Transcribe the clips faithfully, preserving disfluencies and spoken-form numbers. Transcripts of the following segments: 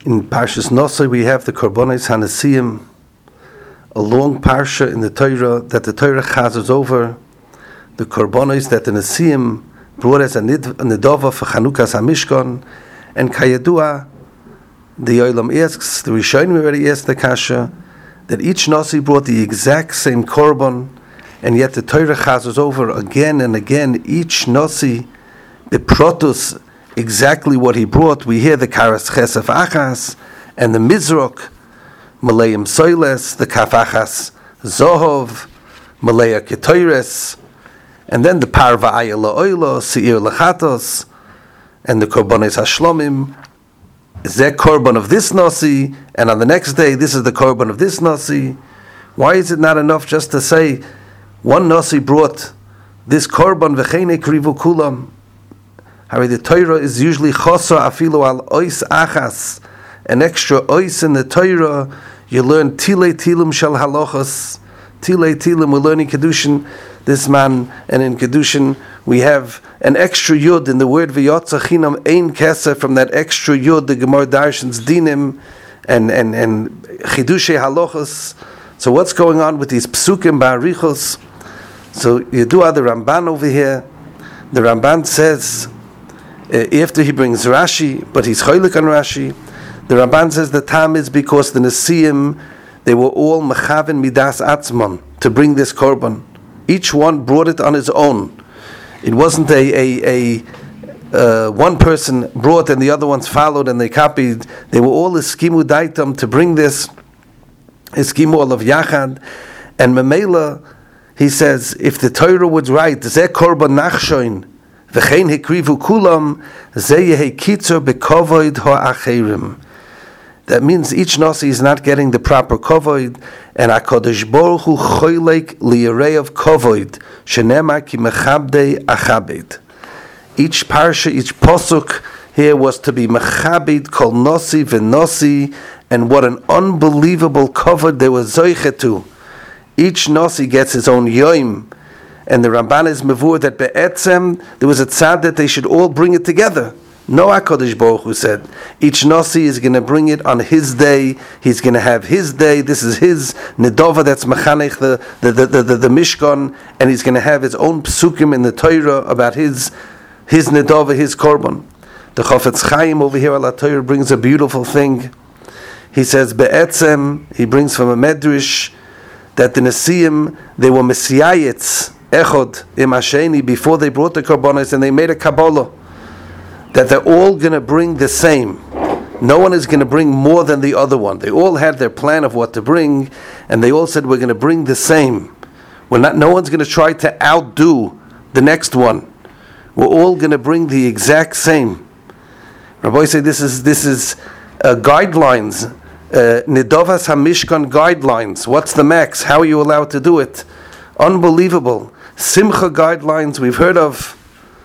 In Parshas Nosai we have the Korbanos HaNesiyim, a long parsha in the Torah that the Torah chazes over the Korbanos that the Nesiyim brought as a Nedava for Chanukas HaMishkan, and Kayadua, the Olam asks, the Rishonim already asked the Kasha, that each Nasi brought the exact same Korban, and yet the Torah chazes over again and again each Nasi, the Protus, exactly what he brought. We hear the Karas Chesef Achas and the Mizrok, Malayim Soiles, the Kafachas Zohov, Malaya Ketoires, and then the Parva Ayala Oilo, Seir Lechatos, and the Korbanos Hashlomim. Is that Korban of this Nasi? And on the next day, this is the Korban of this Nasi. Why is it not enough just to say one Nasi brought this Korban v'cheinei krivu kulam? How the Torah is usually chosa afilu al ois achas, an extra ois in the Torah. You learn tilei tilim shel halachos, tilei tilim. We're learning kedushin this man, and in kedushin we have an extra yud in the word v'yotza chinam ein kesef. From that extra yud, the Gemara darshans dinim and and and chidushay halachos. So what's going on with these psukim ba'arichos? So you do have the Ramban over here. The Ramban says, Uh, after he brings Rashi, but he's cholik on Rashi, the Ramban says the time is because the Nesiyim, they were all mechaven midas atzman to bring this korban. Each one brought it on his own. It wasn't a a, a uh, one person brought and the other ones followed and they copied. They were all eskimu daitam to bring this eskimu all of yachad. And Memela, he says, if the Torah would write zeh korban nachshoin v'chein hekrivu kulam zeh yehi kitzur bekovoid ha'acherim. That means each Nasi is not getting the proper kovoid, and HaKadosh Baruch Hu choylek liyarei of kovoid shenema ki mechabdei achabed. Each parsha, each posuk here was to be mechabed kol Nasi v'Nasi, and what an unbelievable kovoid they were zoiche to. Each Nasi gets his own yoim. And the Ramban is mevur that be'etzem there was a tzad that they should all bring it together. No, HaKadosh Baruch Hu said each Nasi is going to bring it on his day. He's going to have his day. This is his nedova that's mechanech the the, the the the the Mishkan, and he's going to have his own psukim in the Torah about his his nedova, his korban. The Chafetz Chaim over here al Torah brings a beautiful thing. He says be'etzem, he brings from a medrash that the Nesiyim, they were Messiahits Echod im Hasheni before they brought the Korbanos, and they made a Kabbalah that they're all going to bring the same. No one is going to bring more than the other one. They all had their plan of what to bring, and they all said we're going to bring the same. We're not. No one's going to try to outdo the next one. We're all going to bring the exact same. Rabbi say this is this is uh, guidelines, uh, Nedovas HaMishkan guidelines. What's the max? How are you allowed to do it? Unbelievable. Simcha guidelines we've heard of,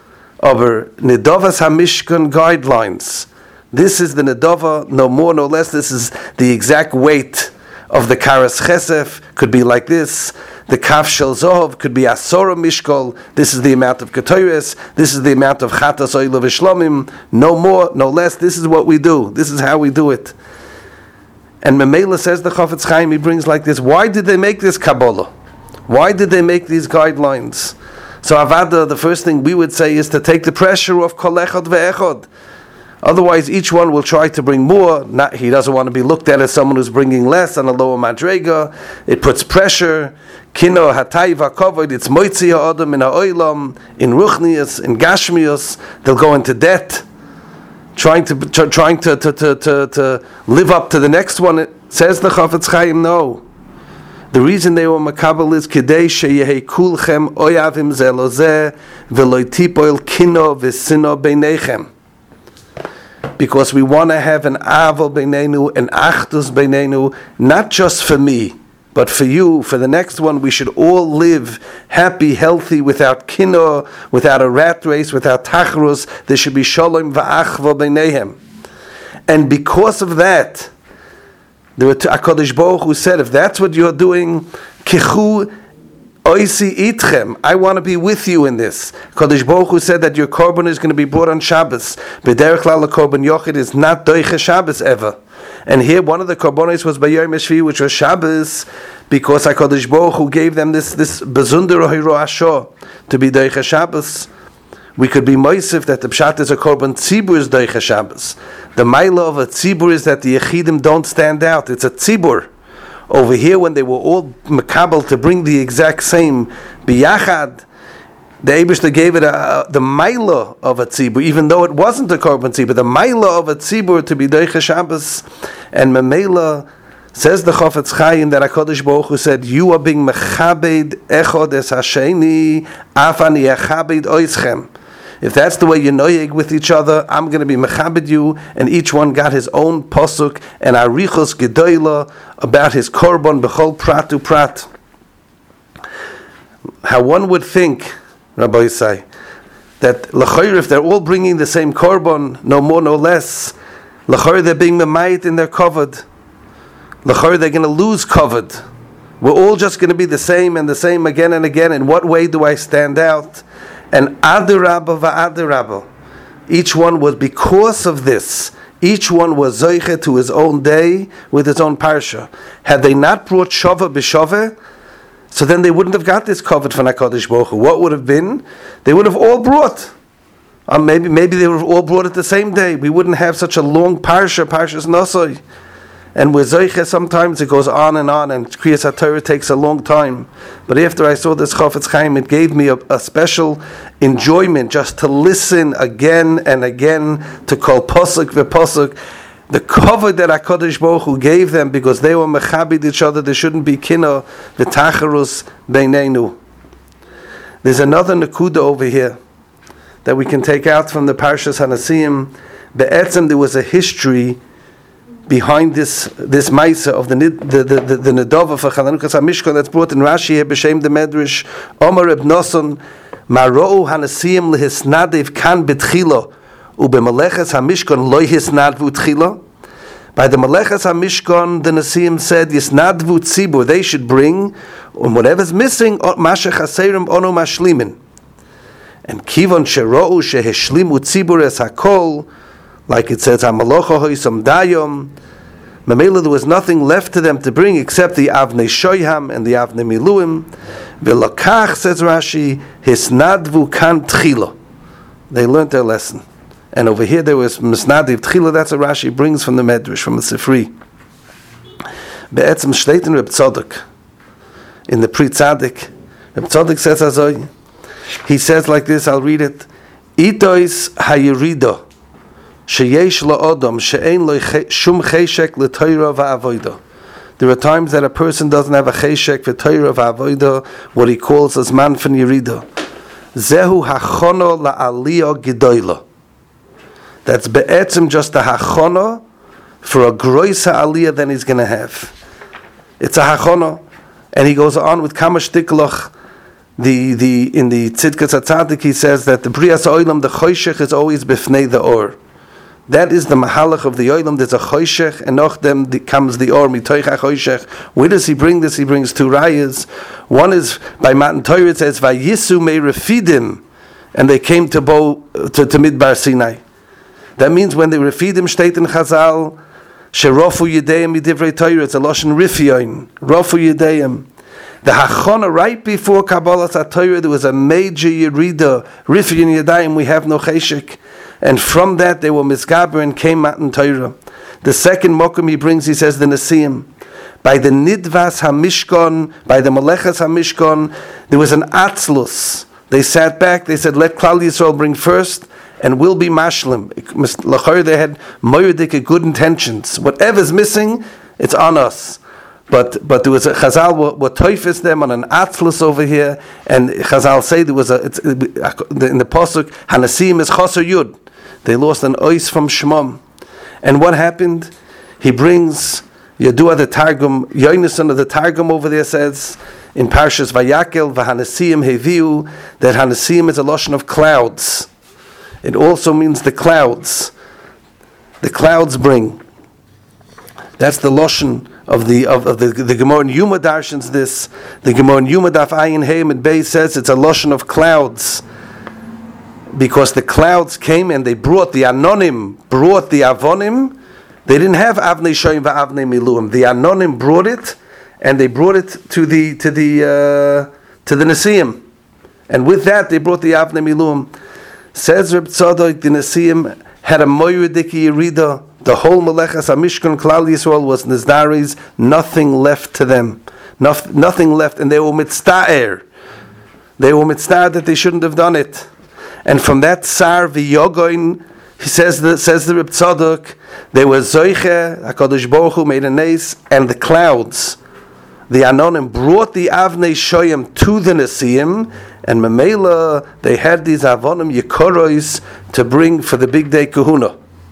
over Nedovas HaMishkan guidelines. This is the Nedova, no more, no less. This is the exact weight of the Karas Chesef. Could be like this. The Kaf Shel Zohov could be Asora Mishkol. This is the amount of Ketoires. This is the amount of Chatas Oila V'Shlomim. No more, no less. This is what we do. This is how we do it. And Memela says the Chafetz Chaim, he brings like this. Why did they make this Kabbalah? Why did they make these guidelines? So Avada, the first thing we would say is to take the pressure off Kol Echad Ve'echad. Otherwise, each one will try to bring more. Not, he doesn't want to be looked at as someone who's bringing less on a lower madrega. It puts pressure. Kino hatay v'kovod. It's moitzi ha'adam in ha'olam, in ruchnius, in gashmius. They'll go into debt, trying to trying to to, to to to live up to the next one. It says the Chafetz Chaim, no. The reason they were makabel is kidei sheyehi kulchem oyavim zelozeh v'loy tipoil kino v'sino beinechem. Because we want to have an aval beinenu, an achdus beinenu, not just for me, but for you, for the next one. We should all live happy, healthy, without kino, without a rat race, without tachrus. There should be shalom va'achva beinehem. And because of that, there were HaKadosh Baruch Hu said, if that's what you're doing, kichu Oisi itchem, I want to be with you in this. Kodesh Baruch Hu said that your korban is going to be brought on Shabbos. B'derech klal the korban yochid is not doiche Shabbos ever. And here one of the korbanos was by Yom Shvi, which was Shabbos, because HaKadosh Baruch Hu gave them this this bezunder hiro asho to be doiche Shabbos. We could be moisif that the pshat is a korban tzibur is doiche Shabbos. The maila of a tzibur is that the yechidim don't stand out. It's a tzibur. Over here, when they were all makabel to bring the exact same biyachad, the Eibishter gave it a, a, the maila of a tzibur, even though it wasn't a korban tzibur, the maila of a tzibur to be doiche Shabbos. And memela says the Chofetz Chaim that HaKadosh Baruch Hu said, you are being mechabed echod es hasheni, afani echabed oischem. If that's the way you noyeg with each other, I'm going to be mechabed you, and each one got his own posuk and arichos gedoyla about his korban b'chol prat u prat. How one would think, Rabbi Yisai, that l'chayr, if they're all bringing the same korban, no more no less, l'chayr they're being memayit in their covered. L'chayr they're going to lose covered. We're all just going to be the same and the same again and again. In what way do I stand out? And adirabba va'adirabba. Each one was, because of this, each one was zoiche to his own day with his own parsha. Had they not brought shova b'shove, so then they wouldn't have got this covered from HaKadosh Baruch Hu. What would have been? They would have all brought. Or maybe maybe they would have all brought it the same day. We wouldn't have such a long parsha, parshas Nosoi. And with Zoiche, sometimes it goes on and on, and Kriyas HaTorah takes a long time. But after I saw this Chofetz Chaim, it gave me a, a special enjoyment just to listen again and again to Kol Posuk v'Posuk. The cover that HaKadosh Baruch Hu gave them, because they were mechabed each other, there shouldn't be kina v'tacharus beineinu. There's another nekuda over here that we can take out from the Parshas HaNasiim. Be'etzem, there was a history behind this this Maisa of the the the, the, the Nedova for Chalanukas HaMishkan that's brought in Rashi here b'shem the Medrash. Omer Reb Nosson Marou Hanasiim lehisnadev kan betchila ubemaleches HaMishkan lo hisnadvu tchila. By the Maleches HaMishkan, the Nasiim said yisnadvu tzibur, they should bring, and whatever's missing, mashech haserim onu mashlimin. And kivon sherou sheheshlimu tzibur es hakol, like it says, Hamalocha hoisam dayom. Mamela, there was nothing left to them to bring except the Avnei Shoyham and the Avnei Miluim. V'lakach, says Rashi, hisnadvu kan tchila. They learned their lesson. And over here there was misnadiv tchila. That's what Rashi brings from the Medrash, from the Sifri. Be'etzem shteit in Reb Tzadok, in the Pri Tzadik. Reb Tzadok says azoy. He says like this. I'll read it. Itois hayirida. Sheyesh la'odam she'ein lo shum cheshek l'toira va'avoida. There are times that a person doesn't have a cheshek v'toira va'avoida, what he calls as manfin yirida. Zehu hachono la'aliyah gedoyla. That's be'etzim just a hachono for a groisa aliyah than he's going to have. It's a hachono. And he goes on with kamash tiklach. The the in the Tzidkas HaTzadik he says that the Brias Oilam, the choshech is always b'fnei the or. That is the mahalach of the Oilam. There's a choshech, and nach them comes the or, mitoich ha-choshech. Where does he bring this? He brings two rayas. One is, by Matan Torah it says, Vayisu me refidim, and they came to Bo, to, to Midbar Sinai. That means when the refidim state in Chazal, sherofu yedeim midivrei Torah, it's a loshen rifyoin, rofu yedeim. The hachona, right before Kabbalah HaTorah, there was a major yerida, rifyon yedayim, we have no cheshek. And from that they were misgaber and came Matan Torah. The second mokum he brings, he says the Nasiim. By the Nidvas HaMishkan, by the Maleches HaMishkan, there was an Atzlus. They sat back, they said, let Klal Yisrael bring first, and we'll be Mashlim. L'chor, they had moyedik good intentions. Whatever's missing, it's on us. But but there was a Chazal were, were toifis them on an Atzlus over here, and Chazal say there was a it's, in the pasuk Hanasim is Chaser Yud. They lost an ois from Shmom, and what happened? He brings Yadua the Targum, Yonason of the Targum over there says in Parshas Vayakel v'Hanasim Heviu that Hanasim is a lotion of clouds. It also means the clouds. The clouds bring. That's the Lashon of the of, of the the Gemara in Yuma darshans this. The Gemara in Yuma Daf Ayin Heim and Beis says it's a Lashon of clouds, because the clouds came and they brought the Anonim, brought the Avonim. They didn't have Avnei Shoyim va'Avnei Miluim. The Anonim brought it, and they brought it to the to the uh, to the Nesiim, and with that they brought the Avnei Miluim. Says Reb Tzadok, the Nesiim had a Moyridiki Yerida. The whole Melechas HaMishkan Klal Yisrael was Nizdaris, nothing left to them. Nof- nothing left, and they were mitzta'er. They were mitzta'er that they shouldn't have done it. And from that Sar V'yogoin, he says the, says the Reb Tzadok, they were Zoiche, HaKadosh Baruch Hu made a nace, and the clouds, the Anonim, brought the Avnei Shoyim to the Nesiim, and Memela, they had these Avonim Yekorois to bring for the big day Kahuna.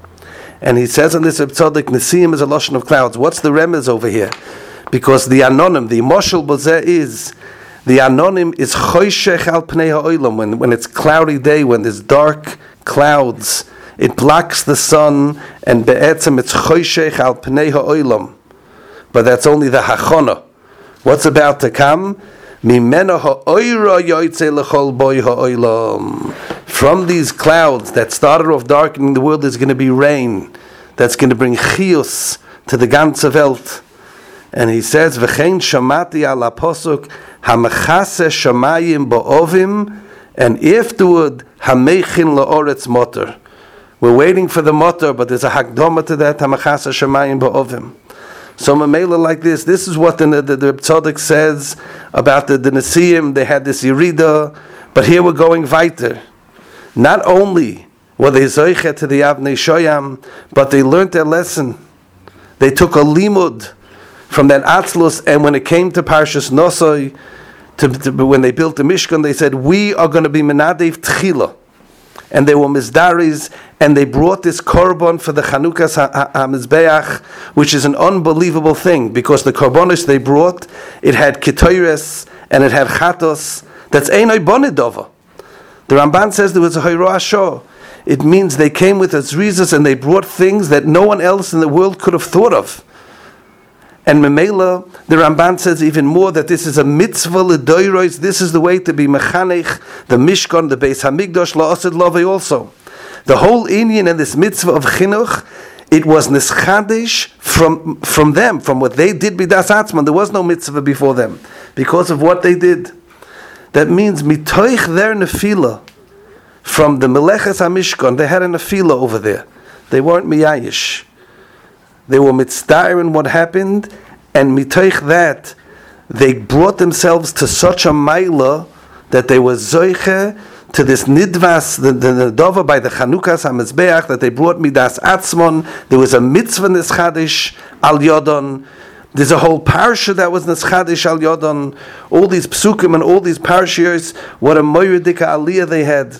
And he says on this Reb Tzadok, Nesiim is a Lashon of clouds. What's the remez over here? Because the Anonim, the Moshel Bozeh is, the Anonim is Choshech al Pnei HaOlam, when, when it's cloudy day, when there's dark clouds, it blocks the sun, and Be'etzem it's Choshech al Pnei HaOlam. But that's only the Hachona. What's about to come? Mimena ha'oira yoytze l'chol boy ha'olam. From these clouds that started off darkening the world, there's going to be rain that's going to bring chiyus to the ganze Welt. And he says, V'chein shamati ala posuk hamechase shamayim ba'ovim, and afterward hamechin la'oretz motor. We're waiting for the motor, but there's a hakdoma to that, hamechase shamayim ba'ovim. So Mamela like this, this is what the the, the Tzadok says about the, the Nesiim. They had this Yerida, but here we're going weiter. Not only were they Zoiche to the Avnei Shoyam, but they learned their lesson. They took a limud from that Atzlus, and when it came to Parshas Nosoi, to, to, when they built the Mishkan, they said, we are going to be Menadev Tchila. And they were Mizdaris, and they brought this korban for the Chanukas HaMizbeach, which is an unbelievable thing, because the korbanos they brought, it had Ketoires, and it had Chatos, that's Einoi Bonidova. The Ramban says there was a Hayro Ashor. It means they came with Azrizas, and they brought things that no one else in the world could have thought of. And Memela, the Ramban says even more, that this is a mitzvah l'doiros. This is the way to be mechanech, the Mishkan, the Beis Hamikdash, la'ased lovei also. The whole Indian and this mitzvah of chinuch, it was nischadesh from from them, from what they did b'das atzman. There was no mitzvah before them, because of what they did. That means mitoich their nefila, from the Meleches HaMishkan, they had a nefila over there. They weren't miyayish. They were mitzdair in what happened, and mitoich that, they brought themselves to such a maila that they were zoiche to this nidvas, the, the, the dova by the Chanukas HaMizbeach, that they brought midas atzmon. There was a mitzvah nischadish al yodon. There's a whole parsha that was nischadish al yodon. All these psukim and all these parshiyos, what a moyridika aliyah they had.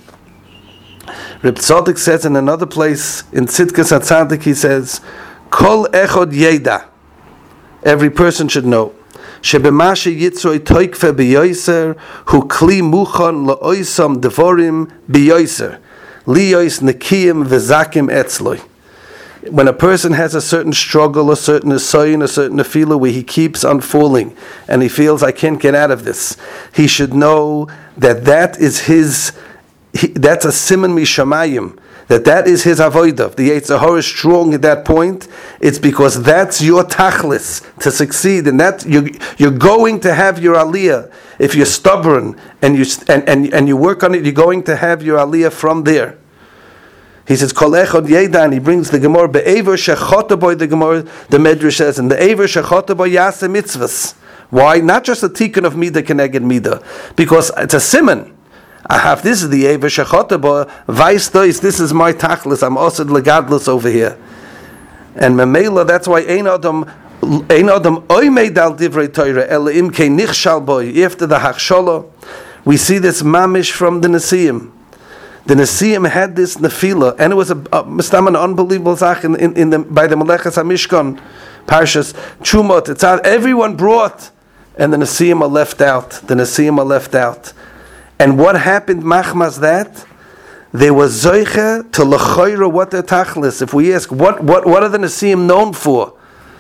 Reb Tzadok says in another place, in Tzidkas HaTzadik, he says, Kol echod yeda. Every person should know. Shebema sheyitzroi toikfe biyoyser hu kli muchon la'oisam devorim biyoyser liyois nekiyim v'zakim etzloi. When a person has a certain struggle, a certain asoyin, a certain afila where he keeps on falling and he feels, I can't get out of this, he should know that that is his, he, that's a siman mishamayim. That that is his avodah. The Yetzer Hara is strong at that point. It's because that's your tachlis to succeed, and that you you're going to have your aliyah. If you're stubborn and you and, and, and you work on it, you're going to have your aliyah from there. He says kol echad yeda, and he brings the Gemara be'ever shechota boy. The Gemara, the Medrash says, and the ever shechota boy yaseh mitzvahs. Why? Not just a tikkun of midah keneged midah, because it's a siman. I have this is the Ever Shechotaba, Vice Dois, this is my tachlis, I'm osed legadlus over here. And Memela, that's why Ein Adam Ein Adam Oimed al Divrei Torah, El Imke Nichshal Boy, after the Hachshala, we see this mamish from the Nesiim. The Nesiim had this nefila, and it was a, a, an unbelievable zach in, in, in the, by the Meleches HaMishkan, Parshas Trumot, it's out, everyone brought, and the Nesiim are left out, the Nesiim are left out. And what happened, machmas that? They were zoiche to lechoira what their tachlis. If we ask, what, what, what are the Nesiim known for?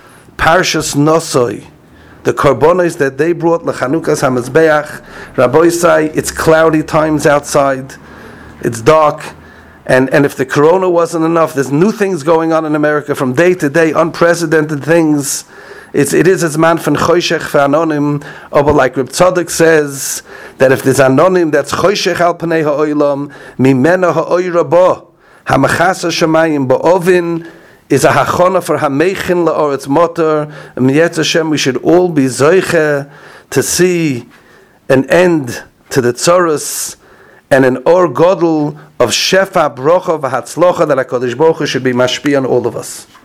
Parshas Nosoi, the korbanos that they brought leChanukas HaMizbeach. Rabbi say it's cloudy times outside, it's dark, and, and if the corona wasn't enough, there's new things going on in America from day to day, unprecedented things. It's, it is as man from Choshech ve'anonim, but like Reb Tzadok says, that if there's anonim that's Choshech al Pnei ha'olam, mimena ha'oira bo, ha'machasa shamayim ba'ovin, is a hachona for Hameichin la'oretz motor. And Yetz Hashem, we should all be zoiche to see an end to the tzoros and an or godel of shefa, brocha, v'hatzlocha that HaKadosh Baruch Hu should be mashpi on all of us.